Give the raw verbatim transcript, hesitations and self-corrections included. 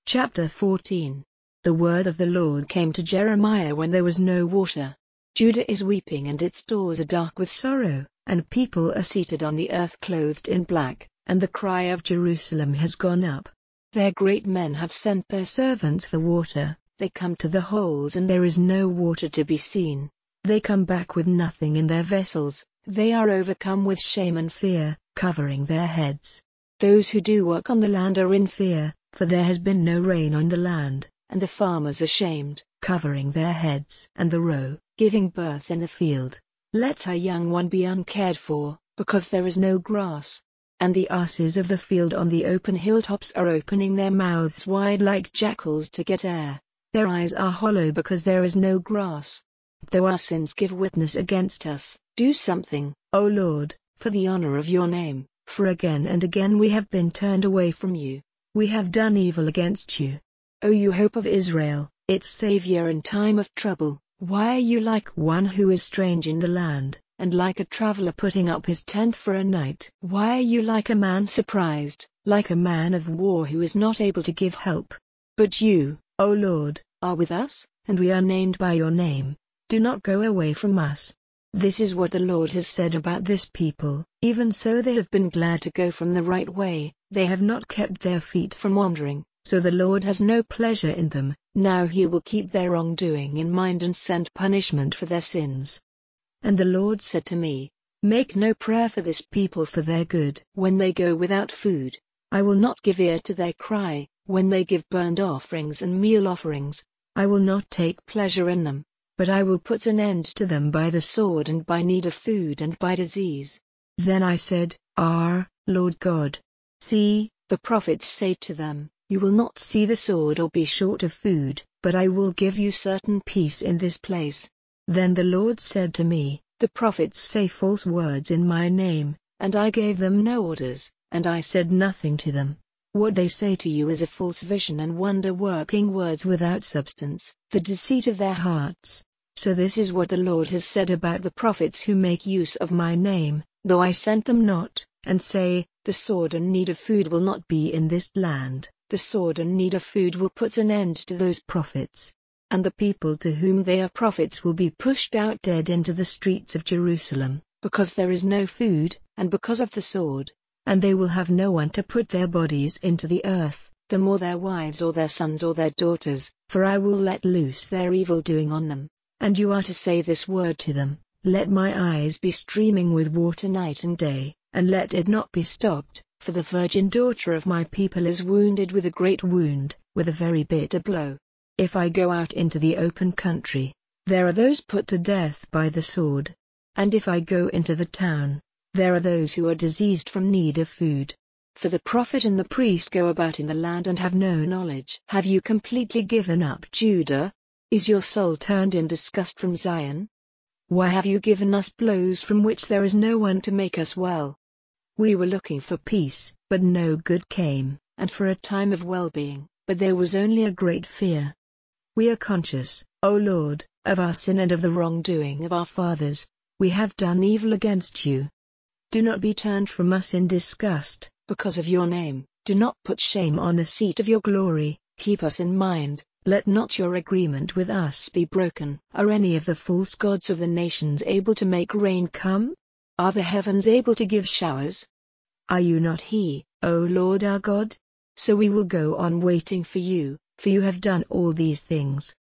Chapter fourteen. The word of the Lord came to Jeremiah when there was no water. Judah is weeping and its doors are dark with sorrow, and people are seated on the earth clothed in black, and the cry of Jerusalem has gone up. Their great men have sent their servants for water, they come to the holes and there is no water to be seen. They come back with nothing in their vessels, they are overcome with shame and fear, covering their heads. Those who do work on the land are in fear, for there has been no rain on the land, and the farmers are shamed, covering their heads. And the roe, giving birth in the field, lets her young one be uncared for, because there is no grass. And the asses of the field on the open hilltops are opening their mouths wide like jackals to get air. Their eyes are hollow because there is no grass. Though our sins give witness against us, do something, O Lord, for the honor of your name, for again and again we have been turned away from you. We have done evil against you. O you hope of Israel, its Savior in time of trouble, why are you like one who is strange in the land, and like a traveler putting up his tent for a night? Why are you like a man surprised, like a man of war who is not able to give help? But you, O Lord, are with us, and we are named by your name. Do not go away from us. This is what the Lord has said about this people. Even so they have been glad to go from the right way, they have not kept their feet from wandering, so the Lord has no pleasure in them. Now he will keep their wrongdoing in mind and send punishment for their sins. And the Lord said to me, make no prayer for this people for their good. When they go without food, I will not give ear to their cry. When they give burnt offerings and meal offerings, I will not take pleasure in them. But I will put an end to them by the sword and by need of food and by disease. Then I said, Ah, Lord God. See, the prophets say to them, you will not see the sword or be short of food, but I will give you certain peace in this place. Then the Lord said to me, the prophets say false words in my name, and I gave them no orders, and I said nothing to them. What they say to you is a false vision and wonder-working words without substance, the deceit of their hearts. So this is what the Lord has said about the prophets who make use of my name, though I sent them not, and say, the sword and need of food will not be in this land, the sword and need of food will put an end to those prophets. And the people to whom they are prophets will be pushed out dead into the streets of Jerusalem, because there is no food, and because of the sword. And they will have no one to put their bodies into the earth, them or their wives or their sons or their daughters, for I will let loose their evil doing on them. And you are to say this word to them, let my eyes be streaming with water night and day, and let it not be stopped, for the virgin daughter of my people is wounded with a great wound, with a very bitter blow. If I go out into the open country, there are those put to death by the sword. And if I go into the town, there are those who are diseased from need of food. For the prophet and the priest go about in the land and have no knowledge. Have you completely given up Judah? Is your soul turned in disgust from Zion? Why have you given us blows from which there is no one to make us well? We were looking for peace, but no good came, and for a time of well-being, but there was only a great fear. We are conscious, O Lord, of our sin and of the wrongdoing of our fathers. We have done evil against you. Do not be turned from us in disgust, because of your name. Do not put shame on the seat of your glory. Keep us in mind. Let not your agreement with us be broken. Are any of the false gods of the nations able to make rain come? Are the heavens able to give showers? Are you not He, O Lord our God? So we will go on waiting for you, for you have done all these things.